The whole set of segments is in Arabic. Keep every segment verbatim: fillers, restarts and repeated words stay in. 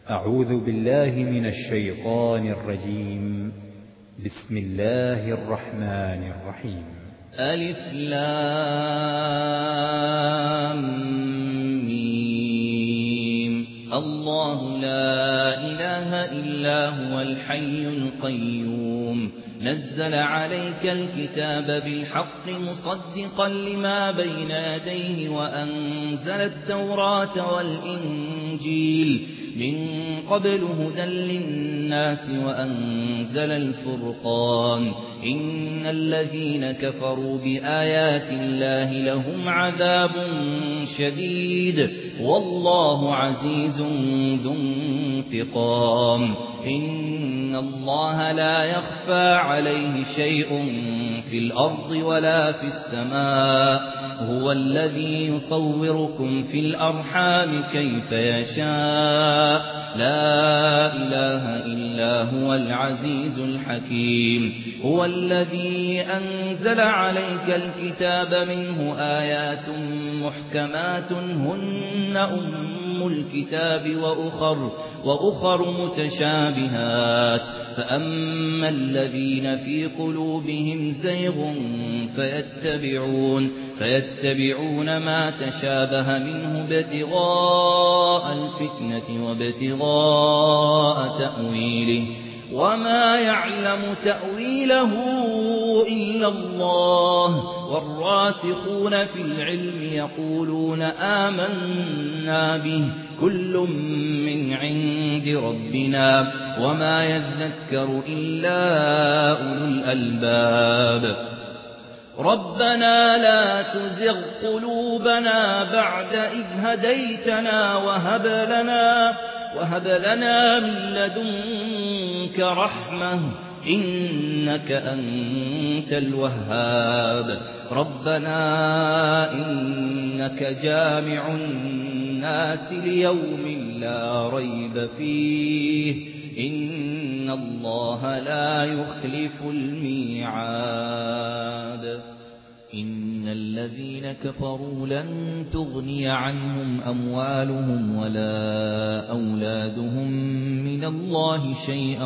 أعوذ بالله من الشيطان الرجيم. بسم الله الرحمن الرحيم. ألف لام ميم. الله لا إله إلا هو الحي القيوم نزل عليك الكتاب بالحق مصدقا لما بين يديه وأنزل التوراة والإنجيل من قبل هدى للناس وأنزل الفرقان إن الذين كفروا بآيات الله لهم عذاب شديد والله عزيز ذو انتقام إن الله لا يخفى عليه شيء في الأرض ولا في السماء هو الذي يصوركم في الأرحام كيف يشاء لا إله إلا هو العزيز الحكيم هو الذي أنزل عليك الكتاب منه آيات محكمات هن أم الكتاب وأخر, وأخر متشابهات فأما الذين في قلوبهم زيغ فيتبعون, فيتبعون ما تشابه منه ابتغاء الفتنة وابتغاء تأويله وما يعلم تأويله إلا الله والراسخون في العلم يقولون آمنا به كل من عند ربنا وما يذكر إلا أولو الألباب ربنا لا تزغ قلوبنا بعد إذ هديتنا وهب لنا, وهب لنا من لدنك رحمة إنك أنت الوهاب ربنا إنك جامع الناس ليوم لا ريب فيه إن الله لا يخلف الميعاد إن الذين كفروا لن تغني عنهم أموالهم ولا أولادهم من الله شيئا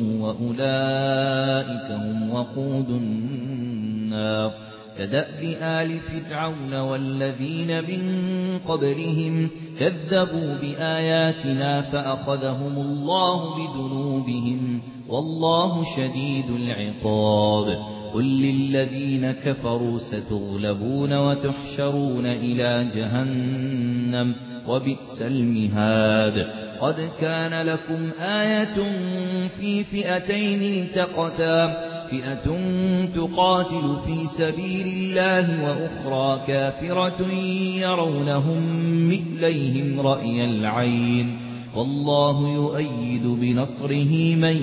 وأولئك هم وقود النار كدأب آل فرعون والذين من قبلهم كذبوا بآياتنا فأخذهم الله بذنوبهم والله شديد العقاب قل للذين كفروا ستغلبون وتحشرون إلى جهنم وبئس المهاد قد كان لكم آية في فئتين التقتا فئة تقاتل في سبيل الله وأخرى كافرة يرونهم مثليهم رأي العين والله يؤيد بنصره من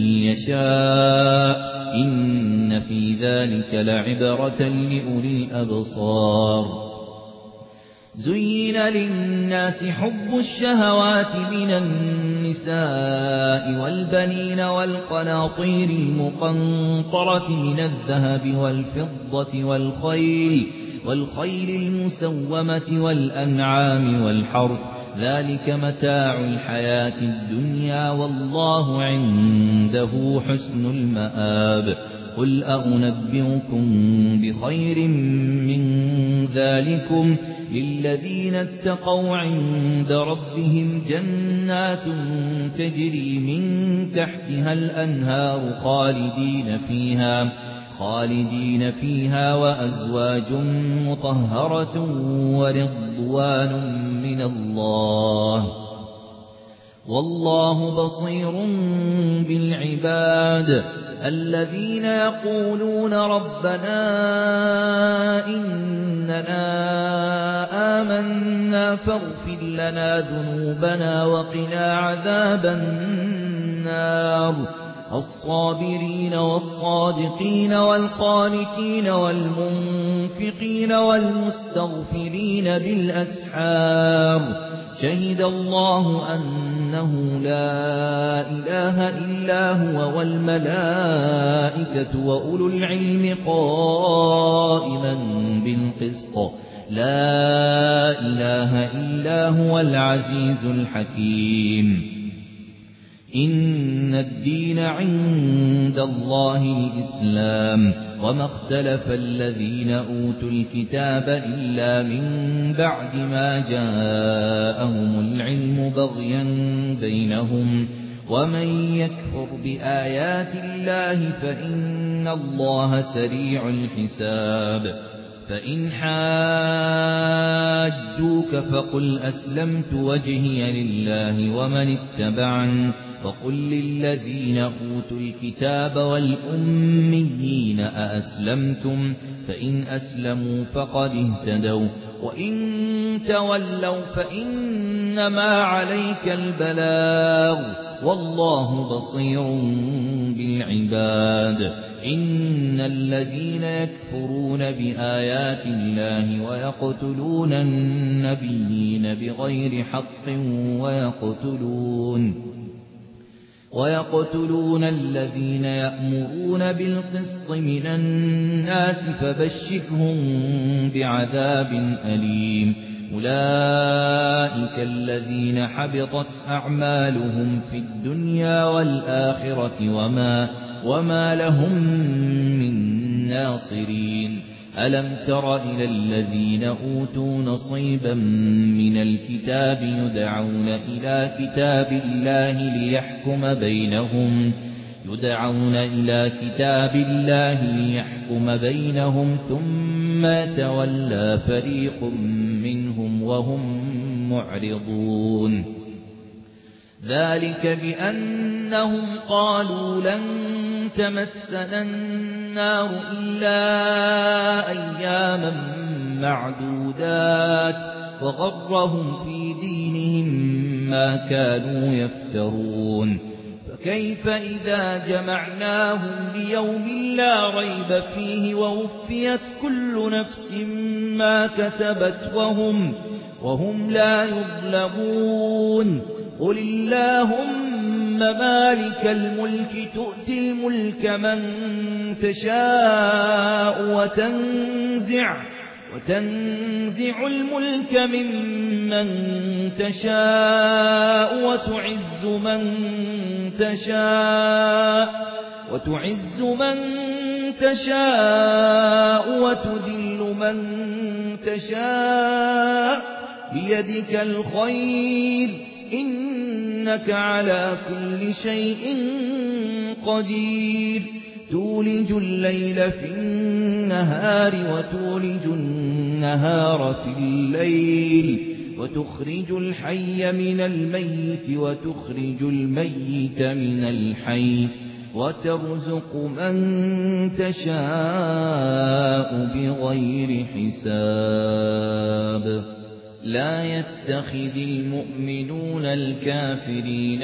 يشاء إن في ذلك لعبرة لأولي الأبصار زين للناس حب الشهوات من النساء والبنين والقناطير المقنطرة من الذهب والفضة والخيل, والخيل المسومة والأنعام والحرث ذلك متاع الحياة الدنيا والله عنده حسن المآب قل أنبئكم بخير من ذلكم للذين اتقوا عند ربهم جنات تجري من تحتها الأنهار خالدين فيها خالدين فيها وأزواج مطهرة ورضوان من الله والله بصير بالعباد الذين يقولون ربنا إننا آمنا فاغفر لنا ذنوبنا وقنا عذاب النار الصابرين والصادقين والقانتين والمنفقين والمستغفرين بالأسحار شهد الله أنه لا إله إلا هو والملائكة وأولو العلم قائما بالقسط لا إله إلا هو العزيز الحكيم إن الدين عند الله الإسلام وما اختلف الذين أوتوا الكتاب إلا من بعد ما جاءهم العلم بغيا بينهم ومن يكفر بآيات الله فإن الله سريع الحساب فإن حاجوك فقل أسلمت وجهي لله ومن اتبعني فقل للذين أوتوا الكتاب والأميين أأسلمتم فإن أسلموا فقد اهتدوا وإن تولوا فإنما عليك البلاغ والله بصير بالعباد إن الذين يكفرون بآيات الله ويقتلون النبيين بغير حق ويقتلون ويقتلون الذين يأمرون بالقسط من الناس فبشرهم بعذاب أليم أولئك الذين حبطت أعمالهم في الدنيا والآخرة وما, وما لهم من ناصرين ألم تر إلى الذين أوتوا نصيبا من الكتاب يدعون إلى كتاب الله ليحكم بينهم يدعون إلى كتاب الله ليحكم بينهم ثم تولى فريق منهم وهم معرضون ذلك بأنهم قالوا لن تمسنا النار إلا أياما معدودات وغرهم في دينهم ما كانوا يفترون فكيف إذا جمعناهم ليوم لا ريب فيه ووفيت كل نفس ما كسبت وهم, وهم لا يظلمون قل اللهم مالك الملك تؤتي الملك من تشاء وتنزع وتنزع الملك ممن تشاء وتعز من تشاء وتعز من تشاء وتذل من تشاء بيدك الخير إنك على كل شيء قدير تولج الليل في النهار وتولج النهار في الليل وتخرج الحي من الميت وتخرج الميت من الحي وترزق من تشاء بغير حساب لا يتخذ المؤمنون الكافرين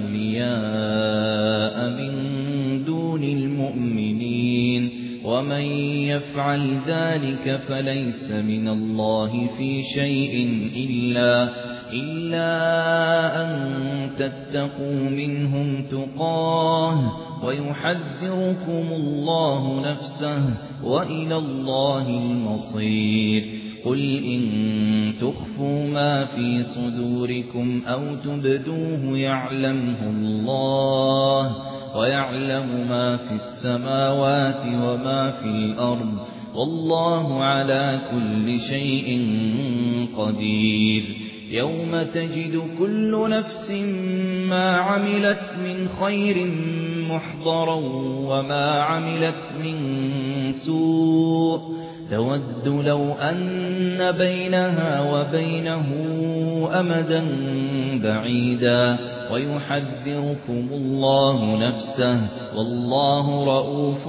أولياء من دون المؤمنين ومن يفعل ذلك فليس من الله في شيء إلا, إلا أن تتقوا منهم تقاه ويحذركم الله نفسه وإلى الله المصير قل إن تخفوا ما في صدوركم أو تبدوه يعلمه الله ويعلم ما في السماوات وما في الأرض والله على كل شيء قدير يوم تجد كل نفس ما عملت من خير محضرا وما عملت من سوء تود لو أن بينها وبينه أمدا بعيدا ويحذركم الله نفسه والله رؤوف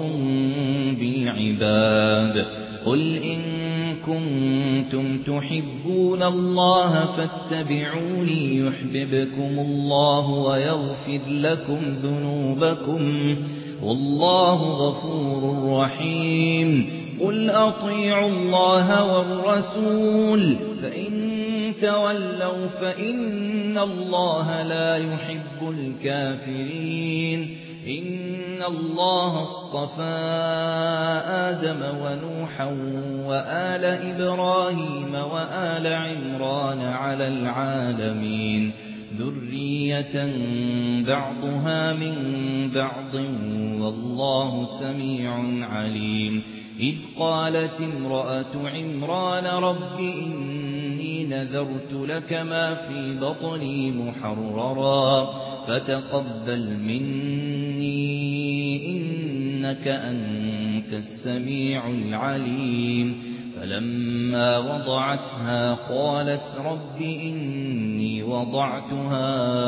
بالعباد قل إن كنتم تحبون الله فاتبعوني يحببكم الله ويغفر لكم ذنوبكم والله غفور رحيم قل أطيعوا الله والرسول فإن تولوا فإن الله لا يحب الكافرين إن الله اصطفى آدم ونوحا وآل إبراهيم وآل عمران على العالمين ذرية بعضها من بعض والله سميع عليم إذ قالت امرأة عمران رب إني نذرت لك ما في بطني محررا فتقبل مني إنك أنت السميع العليم فلما وضعتها قالت رب إني وضعتها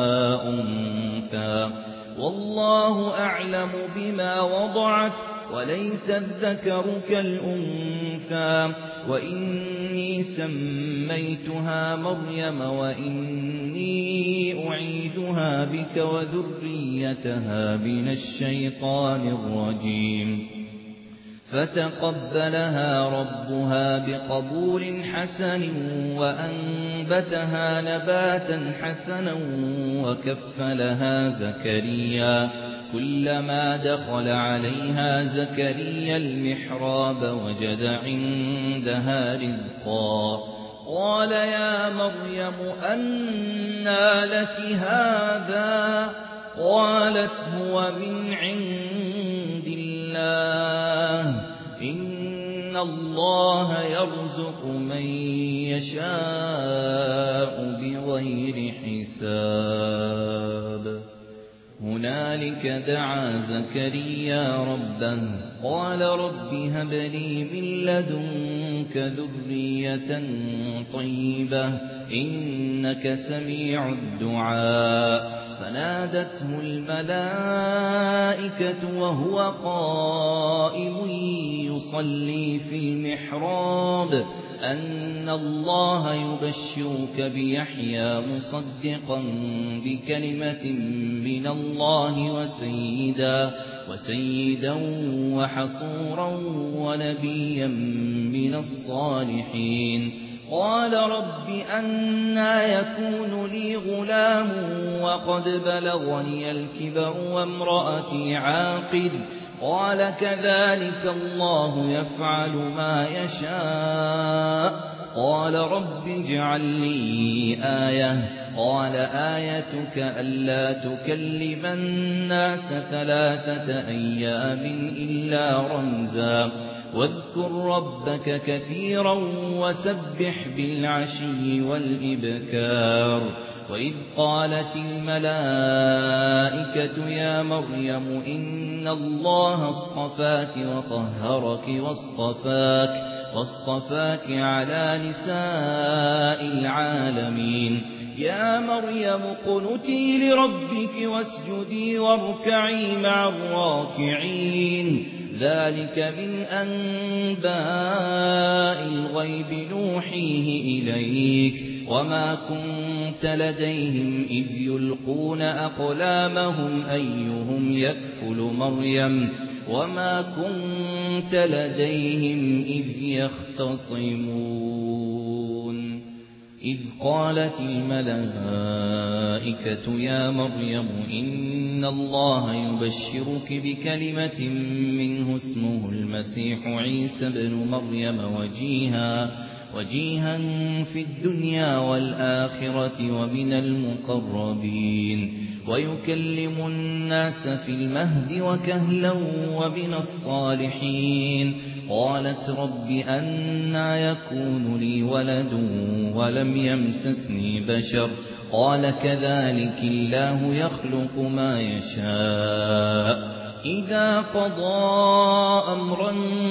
أنثى والله أعلم بما وضعت وليس الذكر كالأنثى وإني سميتها مريم وإني أعيذها بك وذريتها من الشيطان الرجيم فتقبلها ربها بقبول حسن وأنبتها نباتا حسنا وكفلها زكريا كلما دخل عليها زكريا المحراب وجد عندها رزقا قال يا مريم أنى لك هذا قالت هو من عند الله إن الله يرزق من يشاء بغير حساب هنالك دعا زكريا ربه قال رب هب لي من لدنك ذرية طيبة إنك سميع الدعاء فنادته الملائكة وهو قائم يصلي في المحراب أن الله يبشرك بيحيى مصدقا بكلمة من الله وسيدا وسيدا وحصورا ونبيا من الصالحين قال رب أنى يكون لي غلام وقد بلغني الكبر وامرأتي عاقر قال كذلك الله يفعل ما يشاء قال رب اجعل لي آية قال آيتك ألا تكلم الناس ثلاثة أيام إلا رمزا واذكر ربك كثيرا وسبح بالعشي والإبكار وإذ قالت الملائكة يا مريم إن الله اصطفاك وطهرك واصطفاك واصطفاك على نساء العالمين يا مريم قنتي لربك واسجدي واركعي مع الراكعين ذلك من أنباء الغيب نوحيه إليك وما كنت لديهم إذ يلقون أقلامهم أيهم يكفل مريم وما كنت لديهم إذ يختصمون إذ قالت الملائكة يا مريم إن الله يبشرك بكلمة منه اسمه المسيح عيسى بن مريم وجيها وجيها في الدنيا والآخرة ومن المقربين ويكلم الناس في المهد وكهلا ومن الصالحين قالت رب أنى يكون لي ولد ولم يمسسني بشر قال كذلك الله يخلق ما يشاء إذا قضى أمرا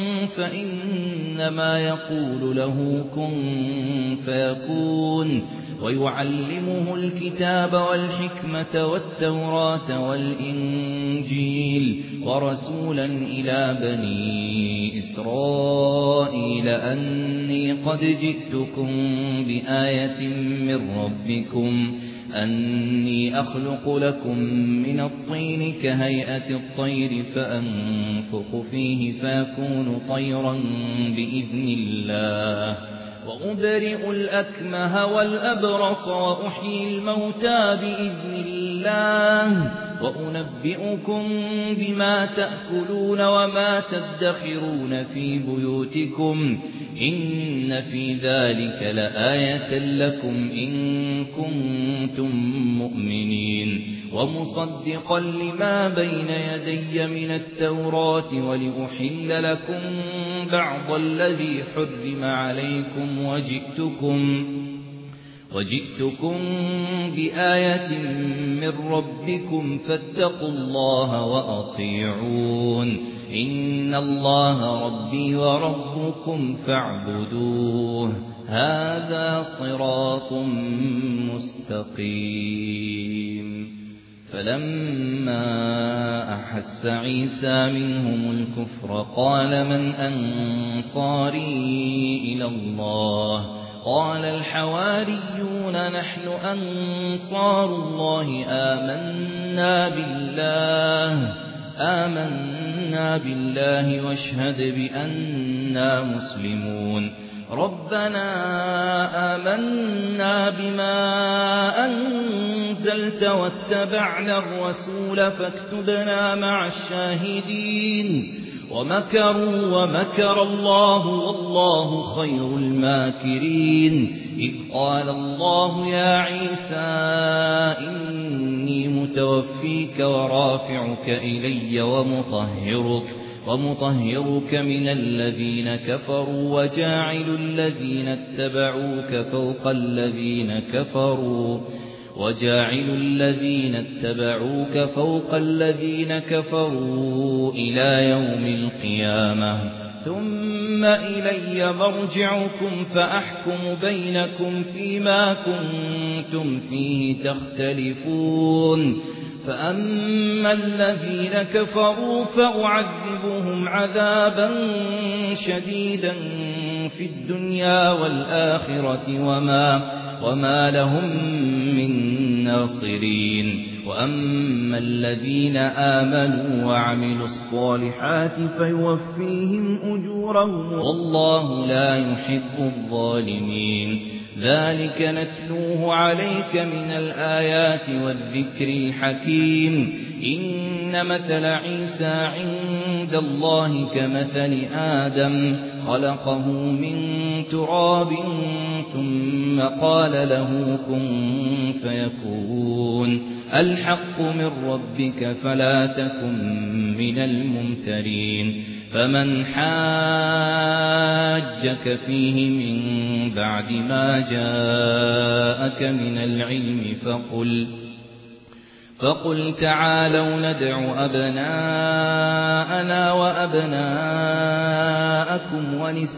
فإنما يقول له كن فيكون ويعلمه الكتاب والحكمة والتوراة والإنجيل ورسولا إلى بني إسرائيل أني قد جئتكم بآية من ربكم أني أخلق لكم من الطين كهيئة الطير فأنفخ فيه فيكون طيرا بإذن الله وأبرئ الأكمه والأبرص وأحيي الموتى بإذن الله وأنبئكم بما تأكلون وما تدخرون في بيوتكم إن في ذلك لآية لكم إن كنتم مؤمنين ومصدقا لما بين يدي من التوراة ولأحل لكم بعض الذي حرم عليكم وجئتكم وجئتكم بآية من ربكم فاتقوا الله وأطيعون إن الله ربي وربكم فاعبدوه هذا صراط مستقيم فلما أحس عيسى منهم الكفر قال من أنصاري إلى الله قال الحواريون نحن أنصار الله آمنا بالله آمنا بالله واشهد بأننا مسلمون ربنا آمنا بما أنزلت واتبعنا الرسول فاكتبنا مع الشاهدين ومكروا ومكر الله والله خير الماكرين إذ قال الله يا عيسى إني متوفيك ورافعك إلي ومطهرك ومطهرك من الذين كفروا وجاعل الذين اتبعوك فوق الذين كفروا وجاعل الذين اتبعوك فوق الذين كفروا إلى يوم القيامة ثم إلي مرجعكم فأحكم بينكم فيما كنتم فيه تختلفون فأما الذين كفروا فأعذبهم عذابا شديدا في الدنيا والآخرة وما, وما لهم من ناصرين وأما الذين آمنوا وعملوا الصالحات فيوفيهم أجورهم والله لا يحب الظالمين ذلك نتلوه عليك من الآيات والذكر الحكيم إن مثل عيسى عند الله كمثل آدم خلقه من تراب ثم قال له كن فيكون الحق من ربك فلا تكن من الممترين فمن حاجك فيه من بعد ما جاءك من العلم فقل فقل تعالوا ندع أبناءنا وأبناءكم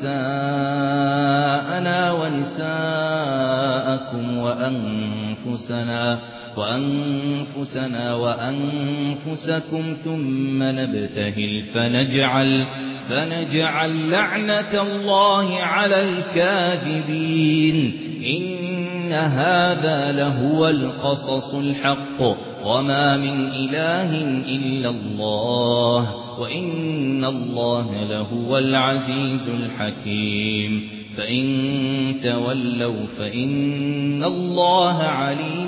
ونساءنا ونساءكم وأنفسنا وأنفسنا وأنفسكم ثم نبتهل فنجعل فنجعل لعنة الله على الكاذبين إن هذا لهو القصص الحق وما من إله إلا الله وإن الله لهو العزيز الحكيم فإن تولوا فإن الله عليم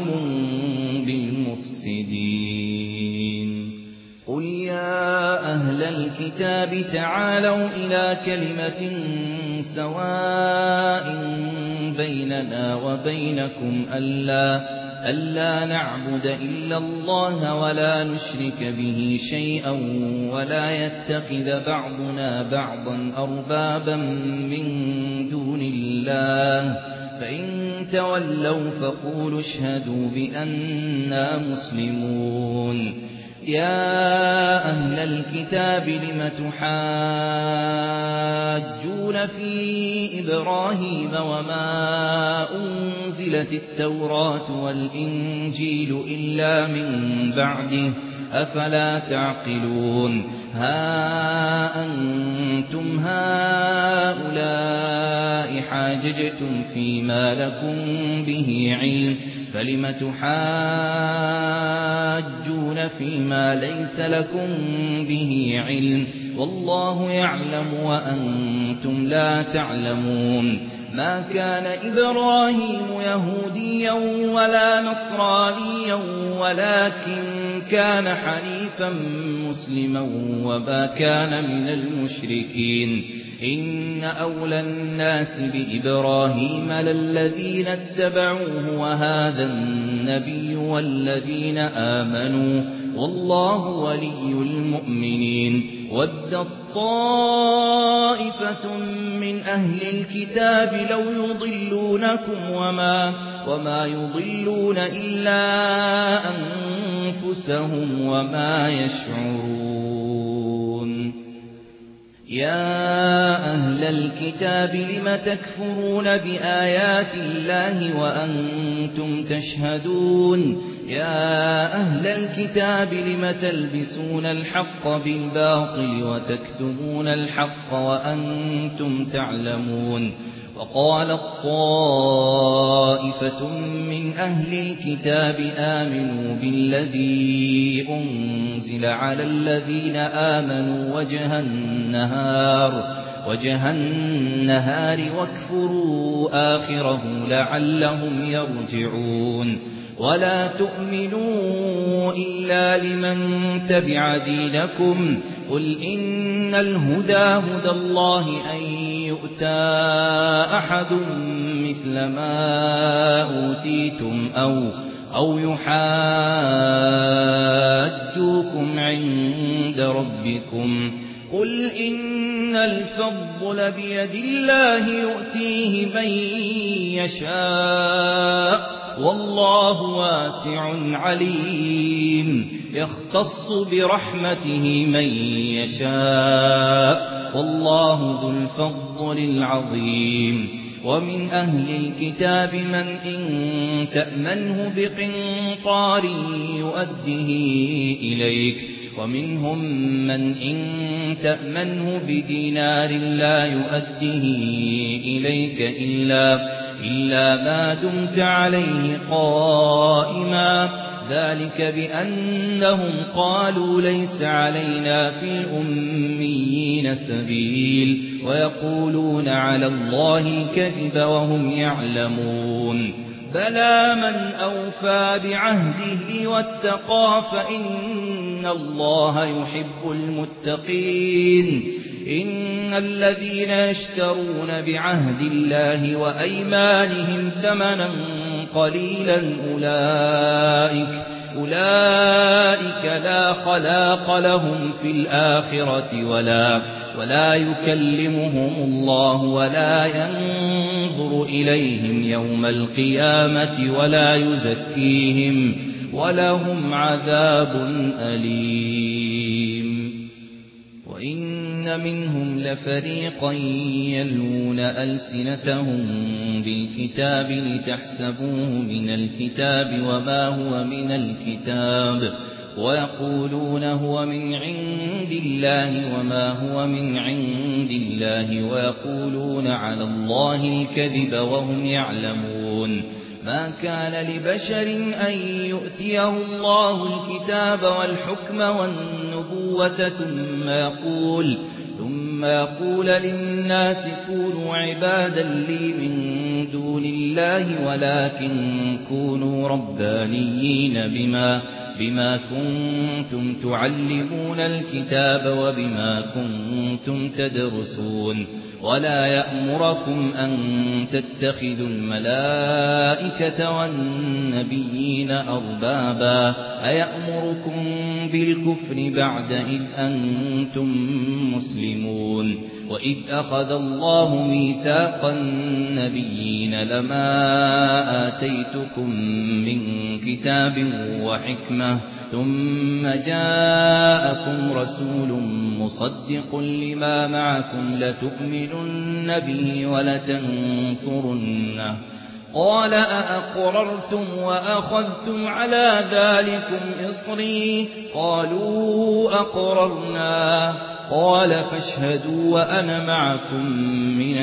بالمفسدين قل يا أهل الكتاب تعالوا إلى كلمة سواء بيننا وبينكم ألا ألا نعبد إلا الله ولا نشرك به شيئا ولا يتخذ بعضنا بعضا أربابا من دون الله فإن تولوا فقولوا اشهدوا بأننا مسلمون يا أهل الكتاب لم تحاجون في إبراهيم وما أنزلت التوراة والإنجيل إلا من بعده أفلا تعقلون ها أنتم هؤلاء حاججتم فيما لكم به علم فلم تحاجون فيما ليس لكم به علم والله يعلم وأنتم لا تعلمون ما كان إبراهيم يهوديا ولا نصرانيا ولكن كان حنيفا مسلما وما كان من المشركين إن أولى الناس بإبراهيم للذين اتبعوه وهذا النبي والذين آمنوا والله ولي المؤمنين ود طائفة من أهل الكتاب لو يضلونكم وما, وما يضلون إلا أنفسهم وما يشعرون يا أهل الكتاب لم تكفرون بآيات الله وأنتم تشهدون يا أهل الكتاب لم تلبسون الحق بالباطل وتكتمون الحق وأنتم تعلمون وقالت طائفة من أهل الكتاب آمنوا بالذي أنزل على الذين آمنوا وجه النهار وجه النهار واكفروا آخره لعلهم يرجعون ولا تؤمنوا إلا لمن تبع دينكم قل إن الهدى هدى الله أن يؤتى أحد مثل ما أوتيتم أو, أو يحاجوكم عند ربكم قل إن الفضل بيد الله يؤتيه من يشاء والله واسع عليم يختص برحمته من يشاء والله ذو الفضل العظيم ومن أهل الكتاب من إن تأمنه بقنطار يؤده إليك ومنهم من إن تأمنه بدينار لا يؤده إليك إلا إلا ما دمت عليه قائما ذلك بأنهم قالوا ليس علينا في الأميين سبيل ويقولون على الله الكذب وهم يعلمون بلى من أوفى بعهده واتقى فإن الله يحب المتقين إن الذين يشترون بعهد الله وأيمانهم ثمنا قليلا أولئك أولئك لا خلاق لهم في الآخرة ولا ولا يكلمهم الله ولا ينظر إليهم يوم القيامة ولا يزكيهم ولهم عذاب أليم وإن منهم لفريقا يلوون ألسنتهم بالكتاب لتحسبوه من الكتاب وما هو من الكتاب ويقولون هو من عند الله وما هو من عند الله ويقولون على الله الكذب وهم يعلمون ما كان لبشر أن يؤتيه الله الكتاب والحكم والنبوة ثم يقول ثم يقول للناس كونوا عبادا لي من دون الله ولكن كونوا ربانيين بما بما كنتم تعلمون الكتاب وبما كنتم تدرسون ولا يأمركم أن تتخذوا الملائكة والنبيين أربابا أيأمركم بالكفر بعد إذ أنتم مسلمون وإذ أخذ الله ميثاق النبيين لما آتيتكم من كتاب وحكمة ثم جاءكم رسول مصدق لما معكم لتؤمنن به ولتنصرنه قال أأقررتم وأخذتم على ذلكم إصري قالوا أقررنا قال فاشهدوا وأنا معكم من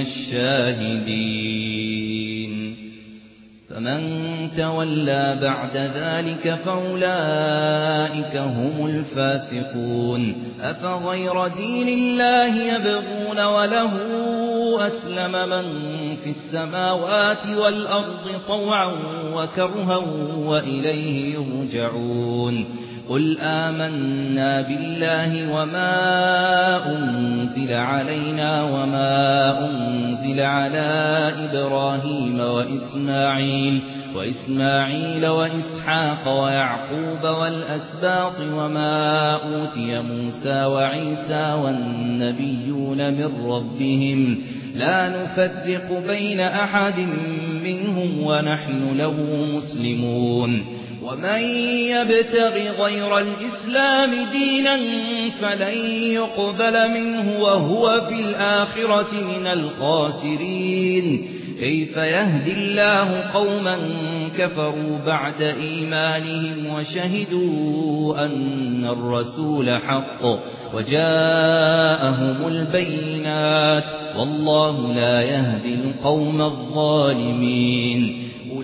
الشاهدين فمن تولى بعد ذلك فأولئك هم الفاسقون أفغير دين الله يبغون وله أسلم من في السماوات والأرض طوعا وكرها وإليه يرجعون قل آمنا بالله وما أنزل علينا وما أنزل على إبراهيم وإسماعيل وإسماعيل وإسحاق ويعقوب والأسباط وما أوتي موسى وعيسى والنبيون من ربهم لا نفرق بين أحد منهم ونحن له مسلمون ومن يبتغ غير الإسلام دينا فلن يقبل منه وهو في الآخرة من الخاسرين كيف يهدي الله قوما كفروا بعد إيمانهم وشهدوا أن الرسول حق وجاءهم البينات والله لا يهدي القوم الظالمين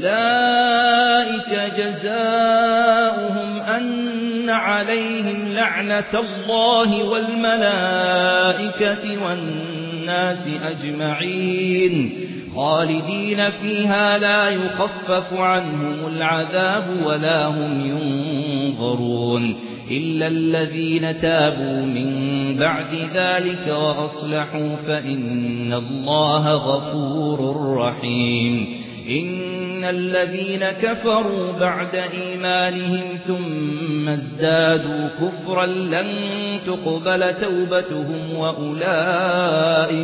أولئك جزاؤهم أن عليهم لعنة الله والملائكة والناس أجمعين خالدين فيها لا يخفف عنهم العذاب ولا هم ينظرون إلا الذين تابوا من بعد ذلك وأصلحوا فإن الله غفور رحيم إن الذين كفروا بعد إيمانهم ثم ازدادوا كفرا لن تقبل توبتهم وأولئك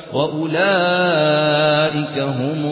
وأولئك هم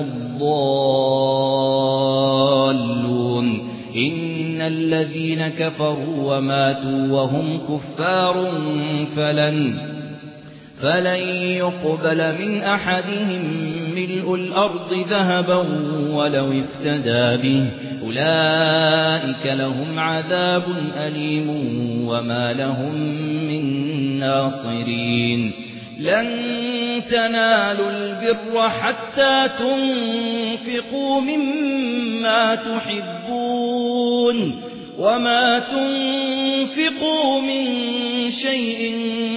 الضالون إن الذين كفروا وماتوا وهم كفار فلن فلن يقبل من أحدهم ملء الأرض ذهبا ولو افتدى به أولئك لهم عذاب أليم وما لهم من ناصرين لن تنالوا البر حتى تنفقوا مما تحبون وما تنفقوا من شيء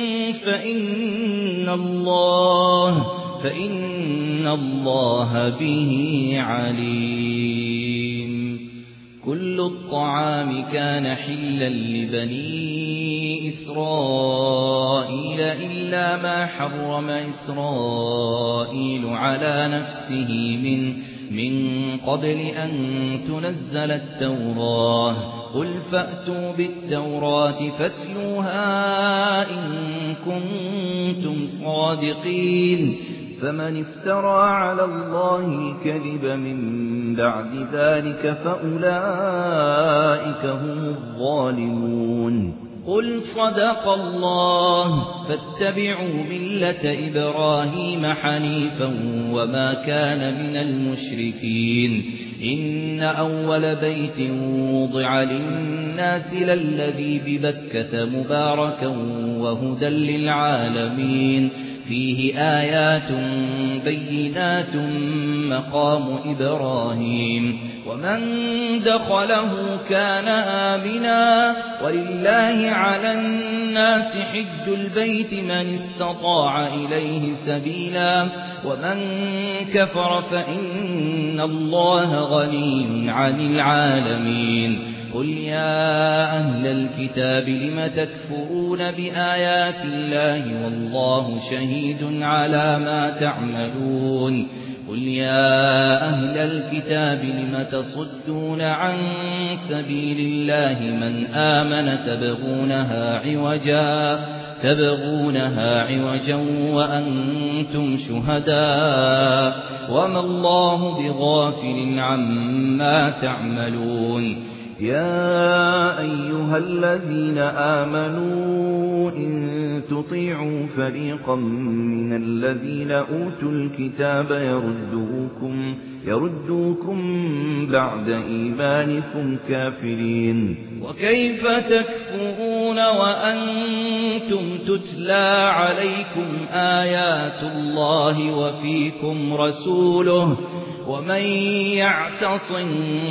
فإن الله فإن الله به عليم كل الطعام كان حلا لبني إسرائيل إلا ما حرم إسرائيل على نفسه من من قبل أن تنزل التوراة قل فأتوا بالتوراة فاتلوها إن كنتم صادقين فمن افترى على الله كذب من بعد ذلك فأولئك هم الظالمون قل صدق الله فاتبعوا ملة إبراهيم حنيفا وما كان من المشركين إن أول بيت وضع للناس للذي ببكة مباركا وهدى للعالمين فيه آيات بينات مقام إبراهيم ومن دخله كان آمنا ولله على الناس حج البيت من استطاع إليه سبيلا ومن كفر فإن الله غني عن العالمين قل يا أهل الكتاب لم تكفرون بآيات الله والله شهيد على ما تعملون قل يا أهل الكتاب لم تصدون عن سبيل الله من آمن تبغونها عوجا تبغونها عوجا وأنتم شهداء وما الله بغافل عما تعملون يا أيها الذين آمنوا إن تطيعوا فريقا من الذين أوتوا الكتاب يردوكم يردوكم بعد إيمانكم كافرين وكيف تكفرون وأنتم تتلى عليكم آيات الله وفيكم رسوله ومن يعتصم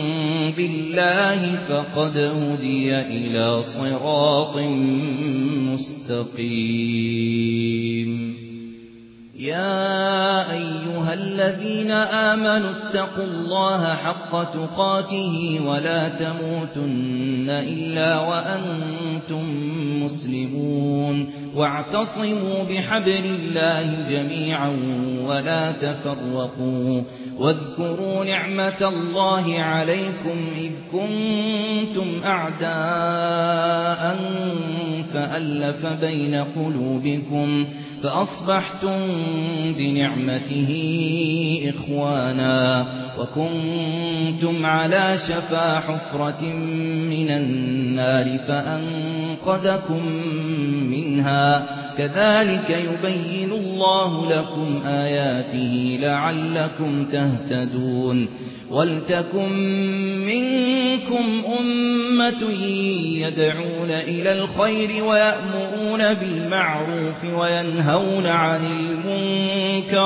بالله فقد هدي إلى صراط مستقيم يا أيها الذين آمنوا اتقوا الله حق تقاته ولا تموتن إلا وأنتم مسلمون واعتصموا بحبل الله جميعا ولا تفرقوا واذكروا نعمة الله عليكم إذ كنتم أعداء فألف بين قلوبكم فأصبحتم بنعمته إخوانا وكنتم على شفا حفرة من النار فأنقذكم منها كذلك يبين الله لكم آياته لعلكم تهتدون ولتكن منكم أمة يدعون إلى الخير ويأمرون بالمعروف وينهون عن المنكر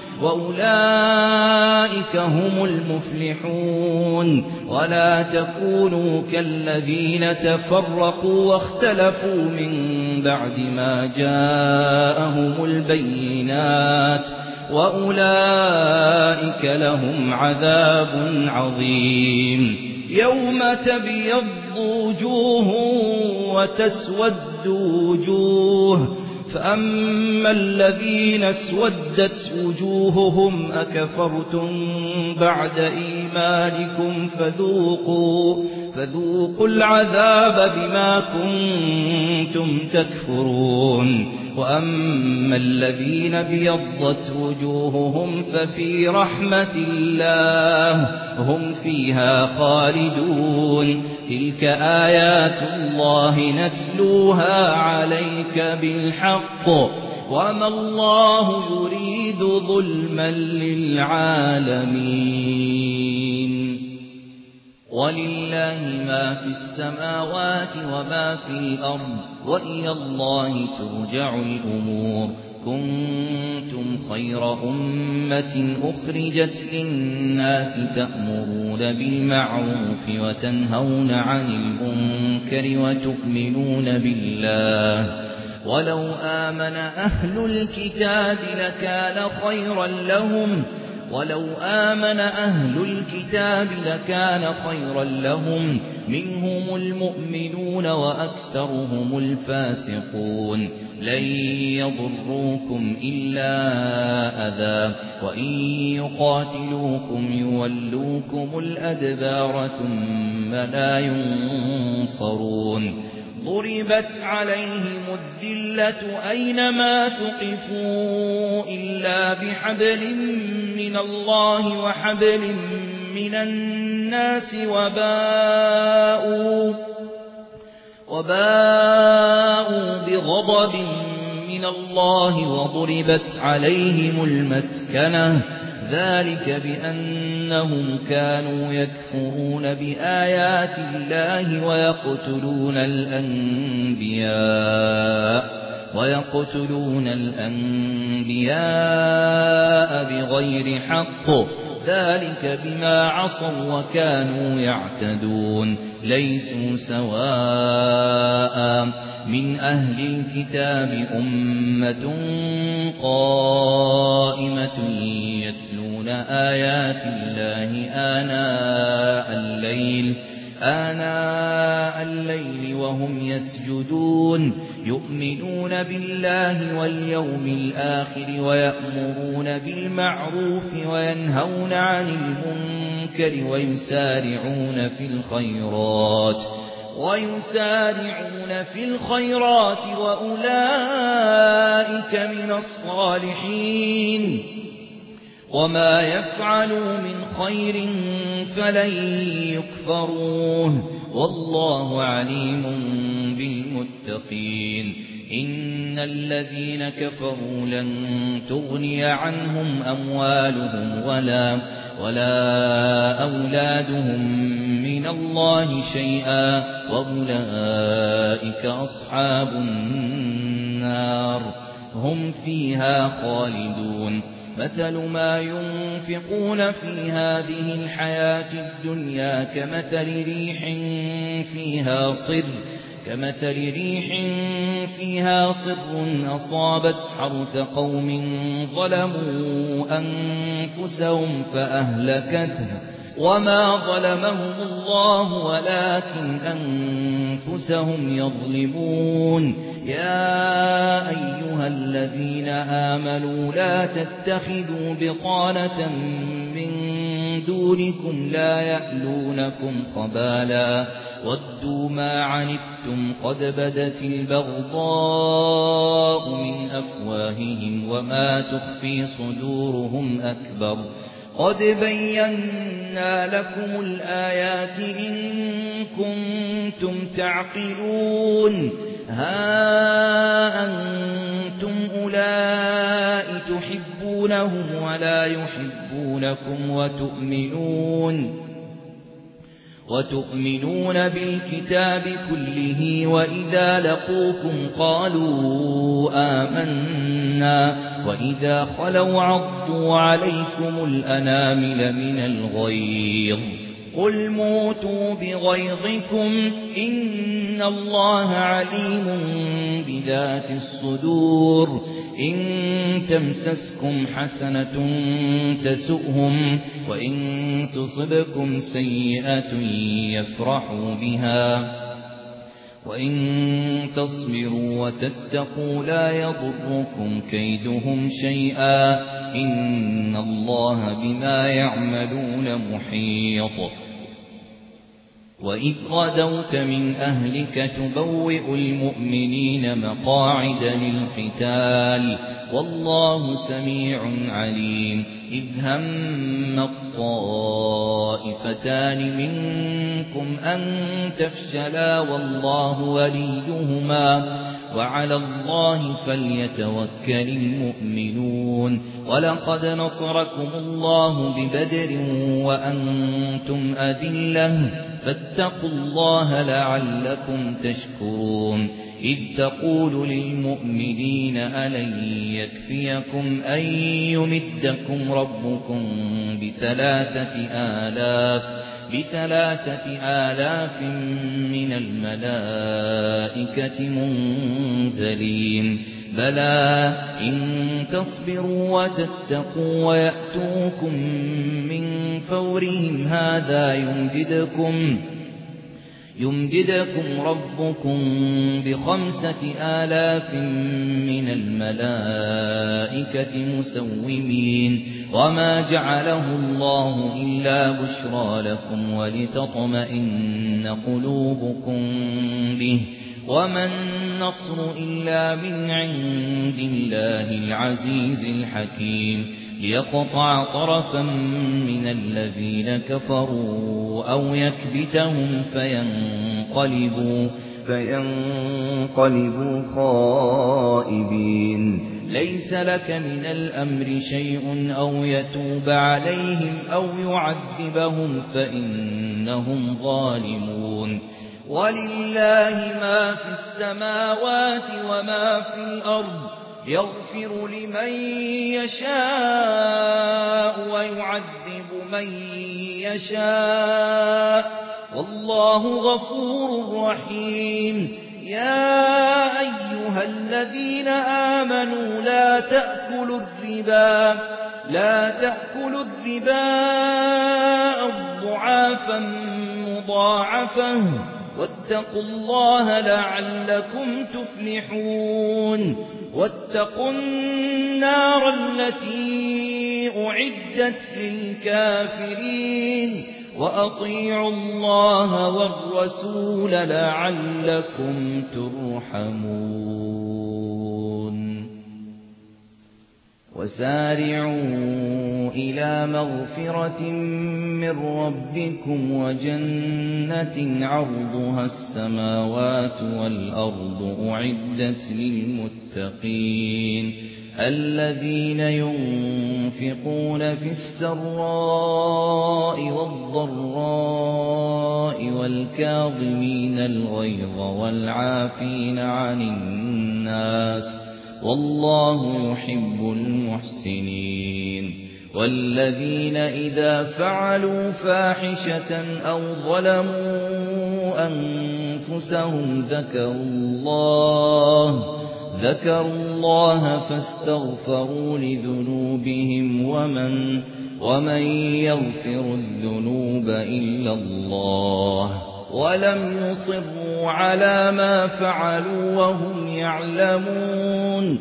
وأولئك هم المفلحون ولا تكونوا كالذين تفرقوا واختلفوا من بعد ما جاءهم البينات وأولئك لهم عذاب عظيم يوم تبيض وجوه وتسود وجوه فأما الذين اسودت وجوههم أكفرتم بعد إيمانكم فذوقوا فذوقوا العذاب بما كنتم تكفرون وأما الذين ابيضت وجوههم ففي رحمة الله هم فيها خالدون تلك آيات الله نتلوها عليك بالحق وما الله يريد ظلما للعالمين ولله ما في السماوات وما في الأرض وإلى الله ترجع الأمور كنتم خير أمة أخرجت للناس تأمرون بالمعروف وتنهون عن المنكر وتؤمنون بالله ولو آمن أهل الكتاب لكان خيرا لهم ولو آمن أهل الكتاب لكان خيرا لهم منهم المؤمنون وأكثرهم الفاسقون لن يضروكم إلا أذى وإن يقاتلوكم يولوكم الأدبار ثم لا ينصرون ضربت عليهم الذلة أينما ثقفوا إلا بحبل من الله وحبل من الناس وباءوا وباءوا بغضب من الله وضربت عليهم المسكنة ذلك بأنهم كانوا يكفرون بآيات الله ويقتلون الأنبياء ويقتلون الأنبياء بغير حق ذلك بما عصوا وكانوا يعتدون ليسوا سواء من أهل الكتاب أمة قائمة يتلون آيات الله آناء الليل آناء الليل وهم يسجدون يؤمنون بالله واليوم الآخر ويأمرون بالمعروف وينهون عن المنكر ويسارعون في الخيرات ويسارعون في الخيرات وأولئك من الصالحين وما يفعلوا من خير فلن يكفروه والله عليم بالمتقين إن الذين كفروا لن تغني عنهم أموالهم ولا ولا أولادهم من الله شيئا وأولئك أصحاب النار هم فيها خالدون مثل ما ينفقون في هذه الحياة الدنيا كمثل ريح فيها صر كمثل ريح فيها صر أصابت حرث قوم ظلموا أنفسهم فأهلكته وما ظلمهم الله ولكن أنفسهم يظلمون يا أيها الذين آمنوا لا تتخذوا بطانة من دونكم لا يألونكم خبالا ودوا ما عنتم قد بدت البغضاء من أفواههم وما تخفي صدورهم أكبر قد بينا لكم الآيات إن كنتم تعقلون ها أنتم أولئك تحبونهم ولا يحبونكم وتؤمنون وتؤمنون بالكتاب كله وإذا لقوكم قالوا آمنا وإذا خلوا عضوا عليكم الأنامل من الغيظ قل موتوا بغيظكم إن الله عليم بذات الصدور إن تمسسكم حسنة تسؤهم وإن تصبكم سيئة يفرحوا بها وإن تصبروا وتتقوا لا يضركم كيدهم شيئا إن الله بما يعملون محيط وإذ غدوت من أهلك تبوئ المؤمنين مقاعد للقتال والله سميع عليم إذ هم الطائفتان منكم أن تفشلا والله وليهما وعلى الله فليتوكل المؤمنون ولقد نصركم الله ببدر وأنتم أذلة فاتقوا الله لعلكم تشكرون إذ تقول للمؤمنين ألن يكفيكم أن يمدكم ربكم بثلاثة آلاف بثلاثة آلاف من الملائكة منزلين بلى إن تصبروا وتتقوا ويأتوكم من فورهم هذا يمددكم يمددكم ربكم بخمسة آلاف من الملائكة مسومين وما جعله الله إلا بشرى لكم ولتطمئن قلوبكم به وما النصر إلا من عند الله العزيز الحكيم ليقطع طرفا من الذين كفروا أو يكبتهم فينقلبوا فينقلبوا خائبين ليس لك من الأمر شيء أو يتوب عليهم أو يعذبهم فإنهم ظالمون ولله ما في السماوات وما في الأرض يغفر لمن يشاء ويعذب من يشاء والله غفور رحيم يا أيها الذين آمنوا لا تأكلوا الربا لا تأكلوا الربا أضعافا مضاعفة واتقوا الله لعلكم تفلحون واتقوا النار التي أعدت للكافرين وأطيعوا الله والرسول لعلكم ترحمون وسارعوا إلى مغفرة من ربكم وجنة عرضها السماوات والأرض أعدت للمتقين الذين ينفقون في السراء والضراء والكاظمين الغيظ والعافين عن الناس والله يحب المحسنين والذين إذا فعلوا فاحشة أو ظلموا أنفسهم ذكروا الله ذكروا الله فاستغفروا لذنوبهم ومن ومن يغفر الذنوب إلا الله ولم يصروا على ما فعلوا وهم يعلمون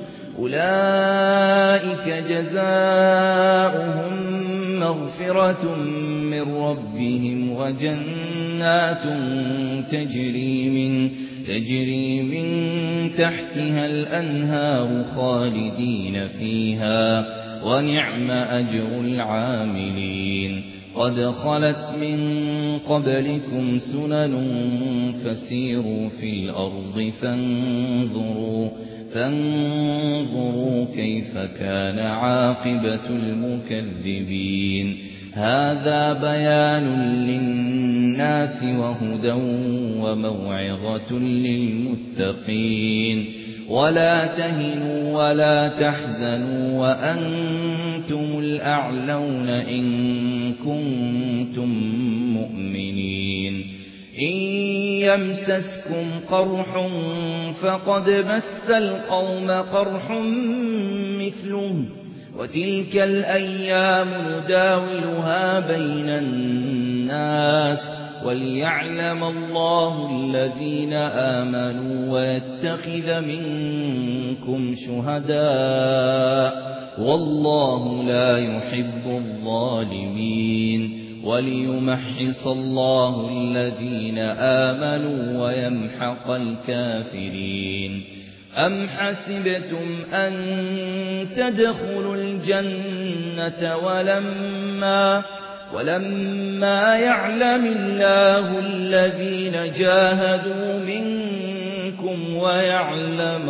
أولئك جزاؤهم مغفرة من ربهم وجنات تجري من تجري من تحتها الأنهار خالدين فيها ونعم أجر العاملين قد خلت من قبلكم سنن فسيروا في الأرض فانظروا فانظروا كيف كان عاقبة المكذبين هذا بيان للناس وهدى وموعظة للمتقين ولا تهنوا ولا تحزنوا وأنتم الأعلون إن كنتم مؤمنين إن يمسسكم قرح فقد مس القوم قرح مثله وتلك الأيام نداولها بين الناس وليعلم الله الذين آمنوا ويتخذ منكم شهداء والله لا يحب الظالمين وليمحص الله الذين آمنوا ويمحق الكافرين أم حسبتم أن تدخلوا الجنة ولما ولما يعلم الله الذين جاهدوا منكم ويعلم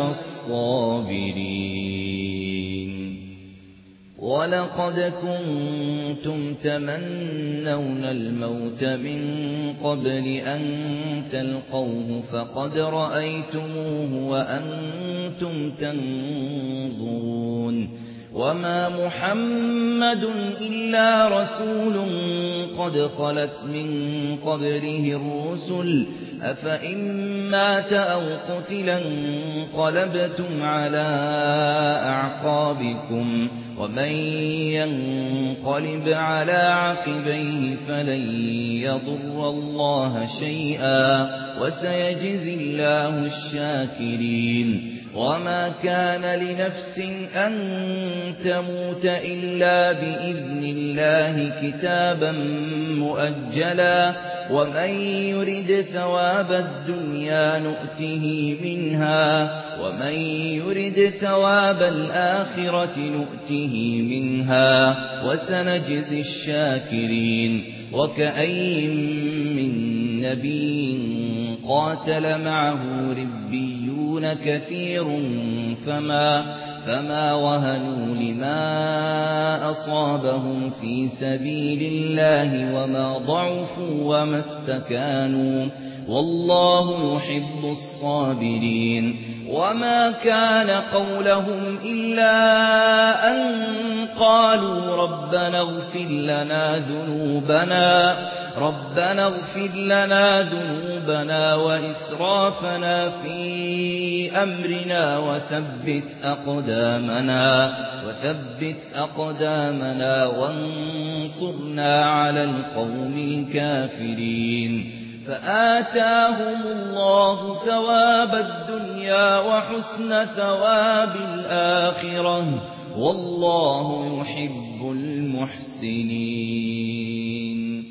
الصابرين ولقد كنتم تمنون الموت من قبل أن تلقوه فقد رأيتموه وأنتم تنظرون وما محمد إلا رسول قد خلت من قبله الرسل أفإن مات أو قتلا انقلبتم على أعقابكم ومن ينقلب على عقبيه فلن يضر الله شيئا وسيجزي الله الشاكرين وما كان لنفس أن تموت إلا بإذن الله كتابا مؤجلا ومن يرد ثواب الدنيا نؤته منها ومن يرد ثواب الآخرة نؤته منها وسنجزي الشاكرين وكأي من نبي قاتل معه ربيون كثير فما فما وهنوا لما أصابهم في سبيل الله وما ضعفوا وما استكانوا والله يحب الصابرين وما كان قولهم إلا أن قالوا ربنا اغفر لنا ذنوبنا ربنا اغفر لنا ذنوبنا وإسرافنا في أمرنا وثبت أقدامنا وثبت أقدامنا وانصرنا على القوم الكافرين فآتاهم الله ثواب الدنيا وحسن ثواب الآخرة والله يحب المحسنين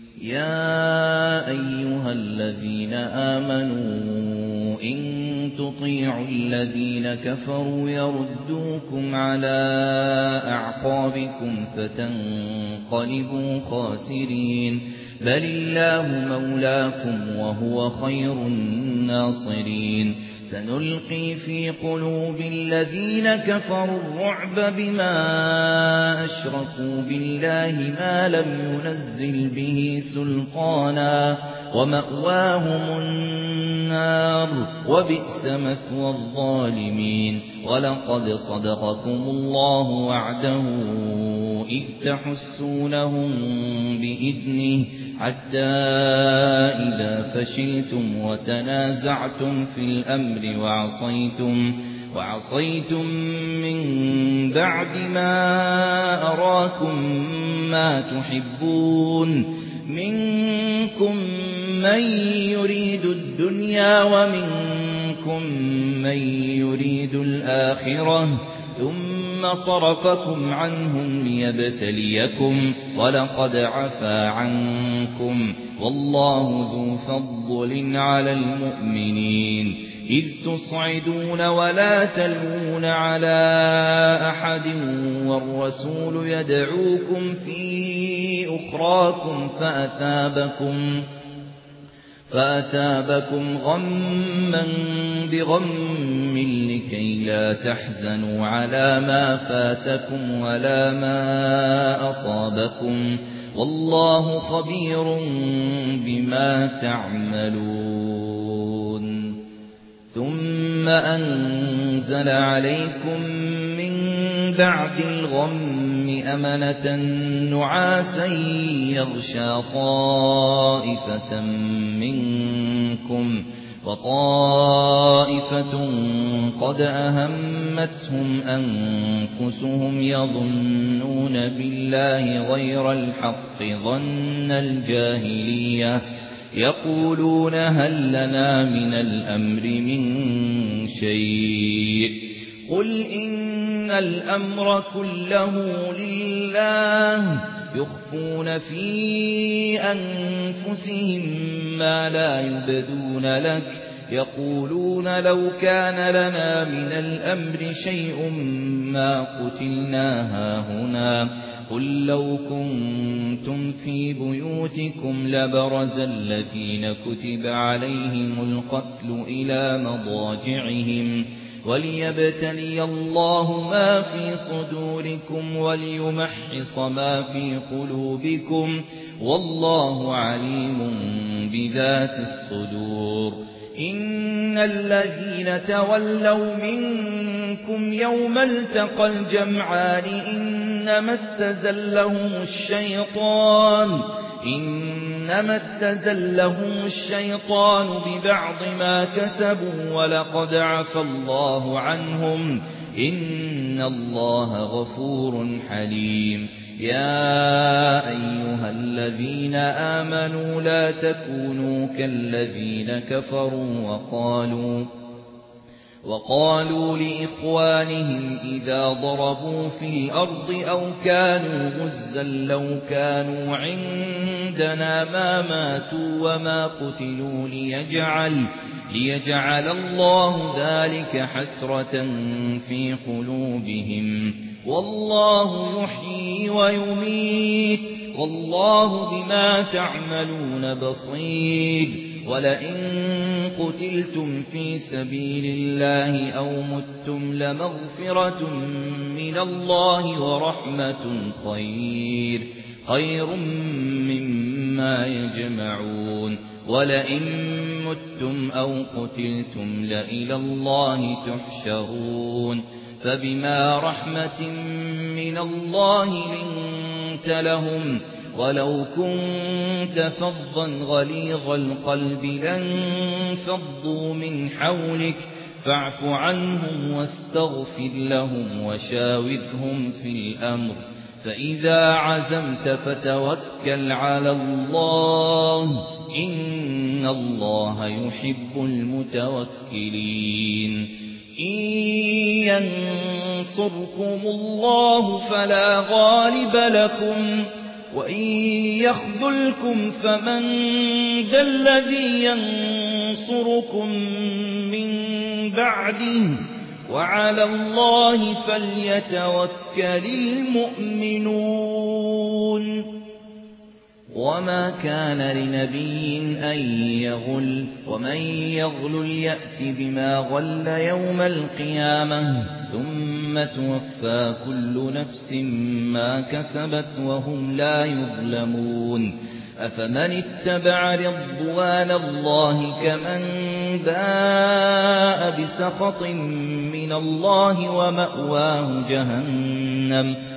يا أيها الذين آمنوا إن تطيعوا الذين كفروا يردوكم على أعقابكم فتنقلبوا خاسرين بل الله مولاكم وهو خير الناصرين سنلقي في قلوب الذين كفروا الرعب بما أشركوا بالله ما لم ينزل به سلطانا ومأواهم النار وبئس مثوى الظالمين ولقد صدقكم الله وعده إذ تحسونهم بإذنه حتى إذا فشلتم وتنازعتم في الأمر وعصيتم وعصيتم من بعد ما أراكم ما تحبون منكم من يريد الدنيا ومنكم من يريد الآخرة ثم صرفكم عنهم ليبتليكم ولقد عفا عنكم والله ذو فضل على المؤمنين إذ تصعدون ولا تلوون على أحد والرسول يدعوكم في أخراكم فأثابكم فأثابكم غما بغم لكي لا تحزنوا على ما فاتكم ولا ما أصابكم والله خبير بما تعملون ثم أنزل عليكم من بعد الغم أمنة نعاسا يغشى طائفة منكم وطائفة قد أهمتهم أنفسهم يظنون بالله غير الحق ظن الجاهلية يقولون هل لنا من الأمر من شيء قل إن الأمر كله لله يخفون في أنفسهم ما لا يبدون لك يقولون لو كان لنا من الأمر شيء ما قتلنا هاهنا قل لو كنتم في بيوتكم لبرز الذين كتب عليهم القتل إلى مضاجعهم وليبتلي الله ما في صدوركم وليمحص ما في قلوبكم والله عليم بذات الصدور إن الذين تولوا منكم يوم التقى الجمعان إنما استزلهم الشيطان إنما استزلهم الشيطان ببعض ما كسبوا ولقد عفا الله عنهم إن الله غفور حليم يا أيها الذين آمنوا لا تكونوا كالذين كفروا وقالوا وقالوا لإخوانهم إذا ضربوا في الأرض أو كانوا غزا لو كانوا عندنا ما ماتوا وما قتلوا ليجعل, ليجعل الله ذلك حسرة في قلوبهم والله يحيي ويميت والله بما تعملون بصير ولئن قتلتم في سبيل الله أو متم لمغفرة من الله ورحمة خير خير مما يجمعون ولئن متم أو قتلتم لإلى الله تحشرون فبما رحمة من الله لنت لهم ولو كنت فظا غليظ القلب لانفضوا من حولك فاعف عنهم واستغفر لهم وشاورهم في الأمر فإذا عزمت فتوكل على الله إن الله يحب المتوكلين إن ينصركم الله فلا غالب لكم وإن يخذلكم فمن ذا الذي ينصركم من بعده وعلى الله فليتوكل المؤمنون وما كان لنبي أن يغل ومن يغل يأت بما غل يوم القيامة ثم توفى كل نفس ما كسبت وهم لا يظلمون أفمن اتبع رضوان الله كمن باء بسخط من الله ومأواه جهنم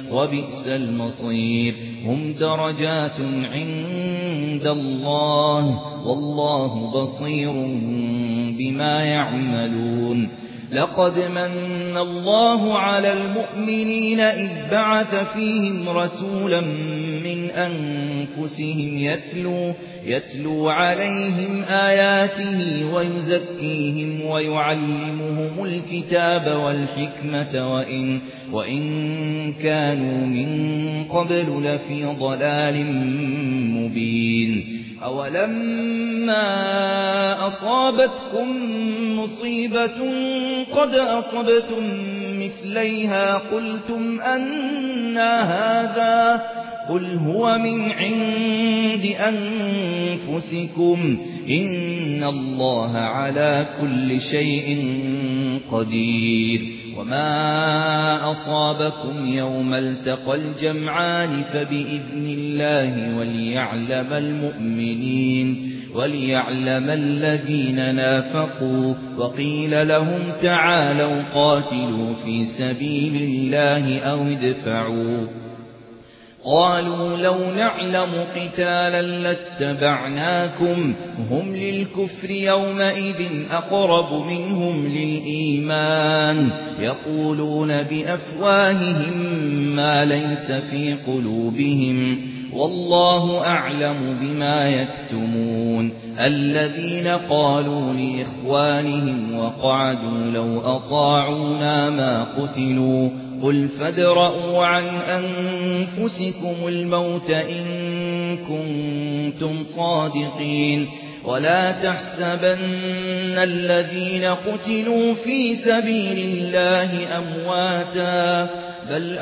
وبئس المصير هم درجات عند الله والله بصير بما يعملون لقد من الله على المؤمنين إذ بعث فيهم رسولا من أنفسهم يتلو, يتلو عليهم آياته ويزكيهم ويعلمهم الكتاب والحكمة وإن, وإن كانوا من قبل لفي ضلال مبين أولما أصابتكم مصيبة قد أصبتم مثليها قلتم أنى هذا قل هو من عند أنفسكم إن الله على كل شيء قدير وما أصابكم يوم التقى الجمعان فبإذن الله وليعلم المؤمنين وليعلم الذين نافقوا وقيل لهم تعالوا قاتلوا في سبيل الله أو ادفعوا قالوا لو نعلم قتالا لاتبعناكم هم للكفر يومئذ أقرب منهم للإيمان يقولون بأفواههم ما ليس في قلوبهم والله أعلم بما يكتمون الذين قالوا لإخوانهم وقعدوا لو أطاعونا ما قتلوا قل فادرءوا عن أنفسكم الموت إن كنتم صادقين ولا تحسبن الذين قتلوا في سبيل الله أمواتا بل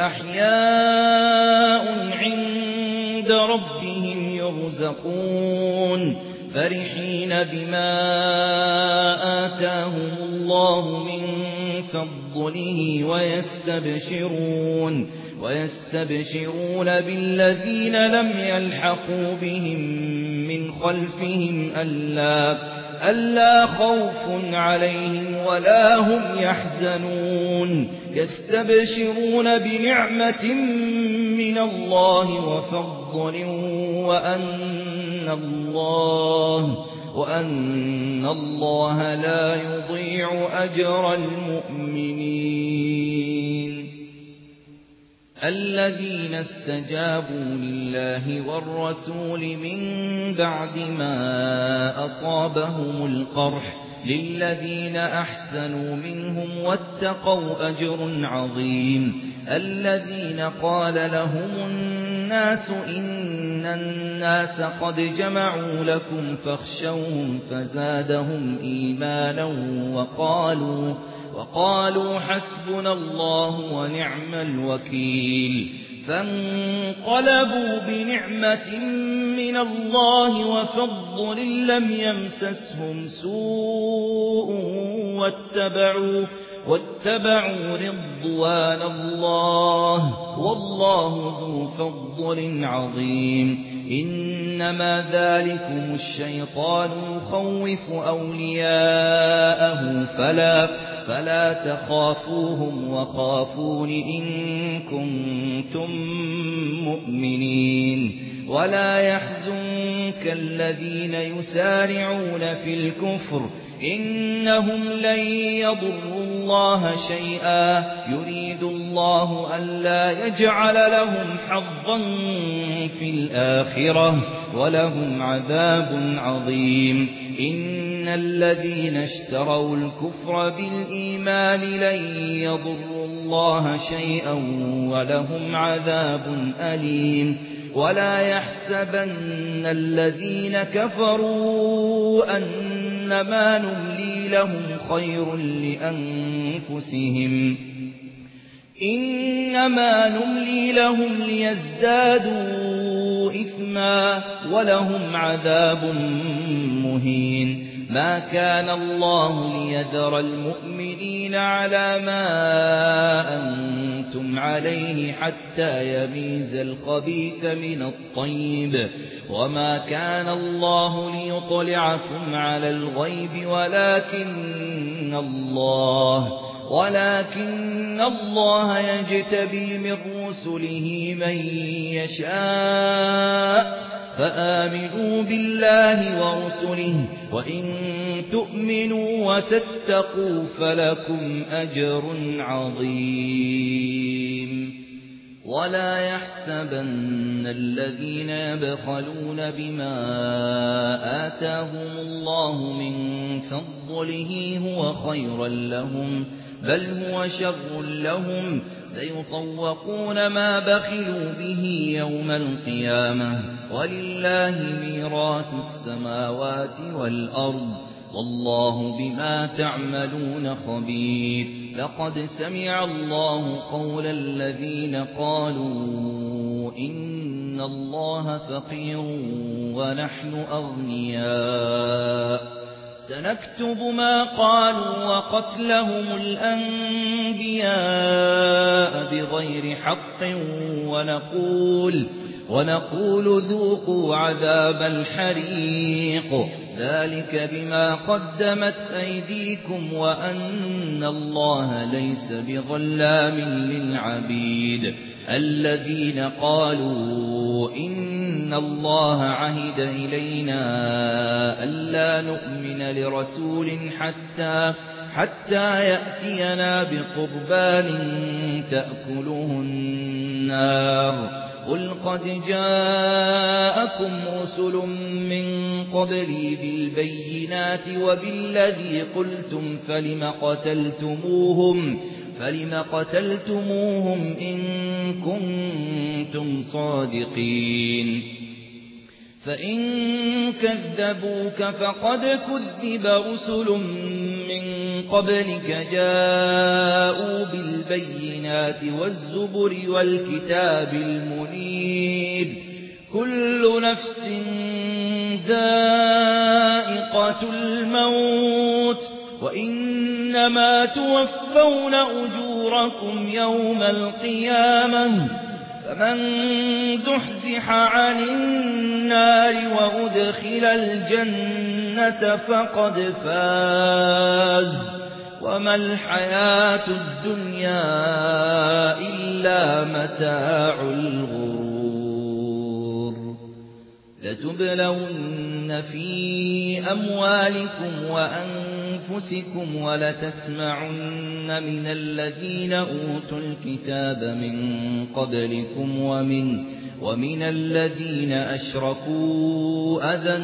أحياء عند ربهم يرزقون فرحين بما آتاهم الله من فضله ويستبشرون ويستبشرون بالذين لم يلحقوا بهم من خلفهم ألا, ألا خوف عليهم ولا هم يحزنون يستبشرون بنعمة من الله وفضل وأن الله وأن الله لا يضيع أجر المؤمنين الذين استجابوا لله والرسول من بعد ما أصابهم القرح للذين أحسنوا منهم واتقوا أجر عظيم الذين قال لهم الناس إن الناس قد جمعوا لكم فاخشوهم فزادهم إيمانا وقالوا وقالوا حسبنا الله ونعم الوكيل فانقلبوا بنعمة من الله وفضل لم يمسسهم سوء واتبعوا واتبعوا رضوان الله والله ذو فضل عظيم إنما ذلكم الشيطان يخوف أولياءه فلا فلا تخافوهم وخافون إن كنتم مؤمنين ولا يحزنك الذين يسارعون في الكفر إنهم لن يضروا الله شيئا يريد الله ألا يجعل لهم حظا في الآخرة ولهم عذاب عظيم إن الذين اشتروا الكفر بالإيمان لن يضروا الله شيئا ولهم عذاب أليم ولا يحسبن الذين كفروا أنما نملي لهم خير لأنفسهم إنما نملي لهم ليزدادوا إثما ولهم عذاب مهين ما كان الله ليذر المؤمنين على ما أنتم عليه حتى يميز الخبيث من الطيب وما كان الله ليطلعكم على الغيب ولكن الله ولكن الله يجتبي من رسله من يشاء فآمنوا بالله ورسله وإن تؤمنوا وتتقوا فلكم أجر عظيم ولا يحسبن الذين يبخلون بما آتاهم الله من فضله هو خيرا لهم بل هو شر لهم سيطوقون ما بخلوا به يوم القيامة ولله ميراث السماوات والأرض والله بما تعملون خبير لقد سمع الله قول الذين قالوا إن الله فقير ونحن أغنياء سنكتب ما قالوا وقتلهم الأنبياء بغير حق ونقول ونقول ذوقوا عذاب الحريق ذلك بما قدمت أيديكم وأن الله ليس بظلام للعبيد الذين قالوا إن الله عهد إلينا ألا نؤمن لرسول حتى حتى يأتينا بقربان تأكله النار قل قد جاءكم رسل من قبلي بالبينات وبالذي قلتم فلم قتلتموهم فلم قتلتموهم إن كنتم صادقين فإن كذبوك فقد كذب رسل من قبلك جاءوا بالبينات والزبر والكتاب المنير كل نفس ذائقة الموت وإنما توفون أجوركم يوم القيامة فمن زحزح عن النار وأدخل الجنة فقد فاز وما الحياة الدنيا إلا متاع الغرور لتبلون في أموالكم وأنفسكم ولتسمعن من الذين أوتوا الكتاب من قبلكم ومن ومن الذين أشركوا أذى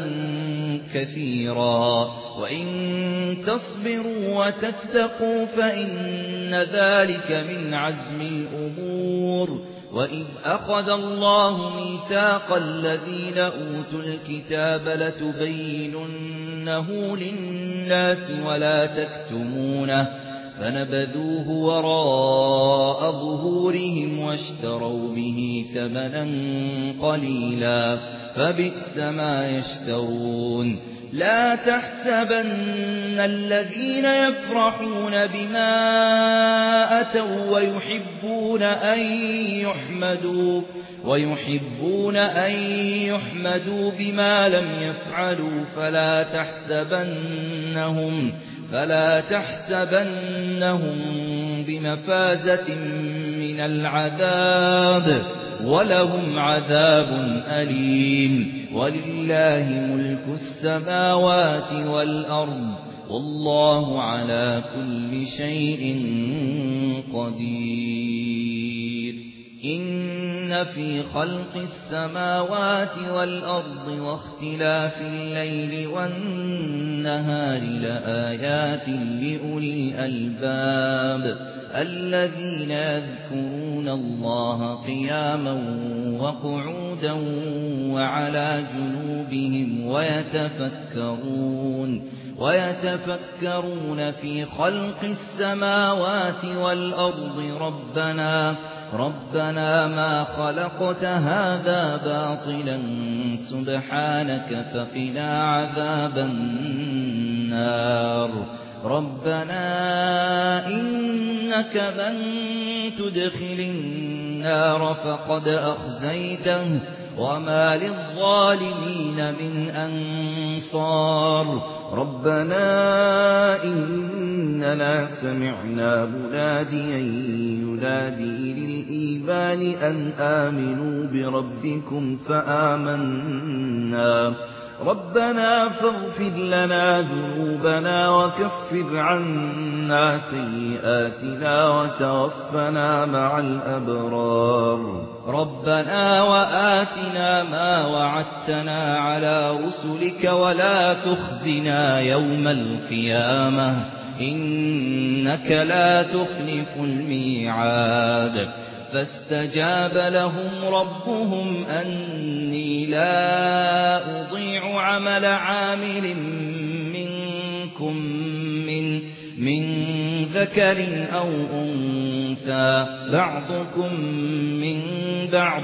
كثيرا وإن تصبروا وتتقوا فإن ذلك من عزم الأمور وإذ أخذ الله ميثاق الذين أوتوا الكتاب لتبيننه للناس ولا تكتمونه فنبذوه وراء ظهورهم واشتروا به ثمنا قليلا فبئس ما يشترون لا تحسبن الذين يفرحون بما أتوا ويحبون أن يحمدوا ويحبون أن يحمدوا بما لم يفعلوا فلا تحسبنهم فلا تحسبنهم بمفازة من العذاب ولهم عذاب أليم ولله ملك السماوات والأرض والله على كل شيء قدير إن في خلق السماوات والأرض واختلاف الليل والنهار لآيات لأولي الألباب الذين يذكرون الله قياما وقعودا وعلى جنوبهم ويتفكرون ويتفكرون في خلق السماوات والأرض ربنا ربنا ما خلقت هذا باطلا سبحانك فقنا عذاب النار ربنا إنك من تدخل النار فقد أخزيته وما للظالمين من أنصار ربنا إننا سمعنا مناديا ينادي للإيمان أن آمنوا بربكم فآمنا ربنا فاغفر لنا ذنوبنا وكفر عنا سيئاتنا وتوفنا مع الأبرار ربنا وآتنا ما وعدتنا على رسلك ولا تخزنا يوم القيامة إنك لا تخلف الميعاد فاستجاب لهم ربهم أني لا أضيع عمل عامل منكم من من ذكر أو أنثى بعضكم من بعض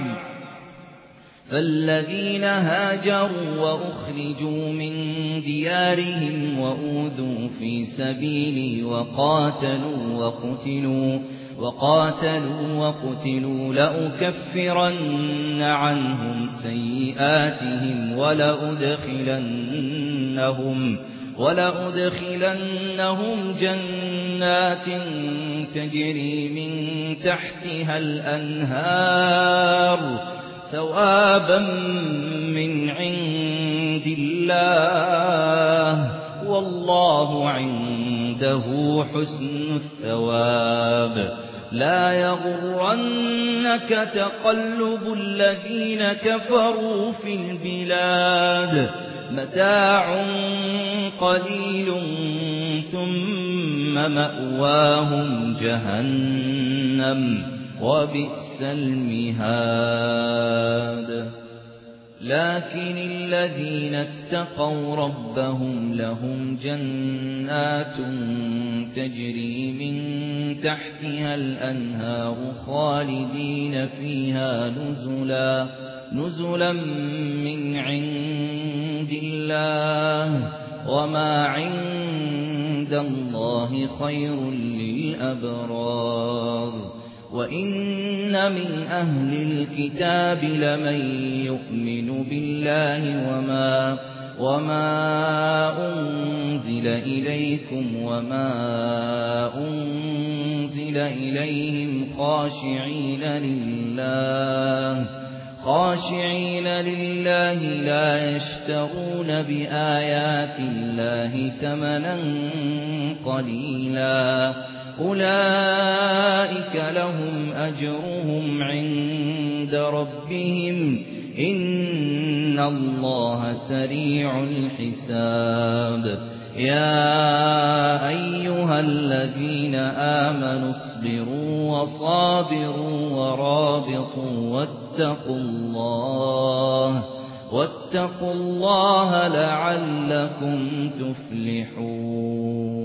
فالذين هاجروا وأخرجوا من ديارهم وأوذوا في سبيلي وقاتلوا وقتلوا وقاتلوا وقتلوا لأكفرن عنهم سيئاتهم ولأدخلنهم ولأدخلنهم جنات تجري من تحتها الأنهار ثوابا من عند الله والله عنده حسن الثواب لا يغرنك تقلب الذين كفروا في البلاد متاع قليل ثم مأواهم جهنم وبئس المهاد لكن الذين اتقوا ربهم لهم جنات تجري من تحتها الأنهار خالدين فيها نزلا نزلا من عند الله وما عند الله خير للأبرار وإن من أهل الكتاب لمن يؤمن بالله وما وما أنزل إليكم وما أنزل إليهم خاشعين لله خاشعين لله لا يشترون بآيات الله ثمنا قليلا أولئك لهم أجرهم عند ربهم إن الله سريع الحساب يا أيها الذين آمنوا اصبروا وصابروا ورابطوا واتقوا الله واتقوا الله لعلكم تفلحون